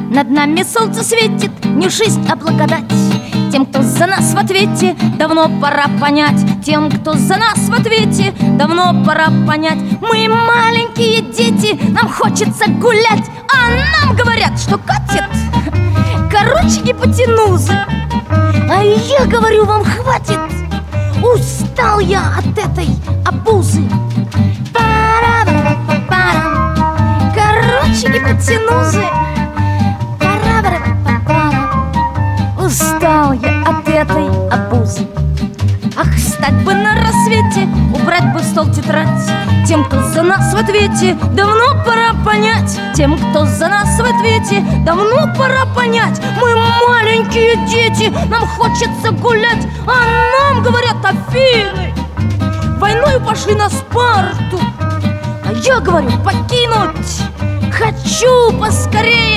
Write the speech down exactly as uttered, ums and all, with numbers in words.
Над нами солнце светит, не жизнь, а благодать. Тем, кто за нас в ответе, давно пора понять. Тем, кто за нас в ответе, давно пора понять. Мы маленькие дети, нам хочется гулять, а нам говорят, что катит короче гипотенузы. А я говорю, вам хватит, устал я от этой обузы. Пара-пара-пара. Короче гипотенузы. Устал я от этой обузы. Ах, встать бы на рассвете, убрать бы в стол тетрадь. Тем, кто за нас в ответе, давно пора понять. Тем, кто за нас в ответе, давно пора понять. Мы маленькие дети, нам хочется гулять, а нам говорят: Афины войною пошли на Спарту. А я говорю: покинуть хочу поскорее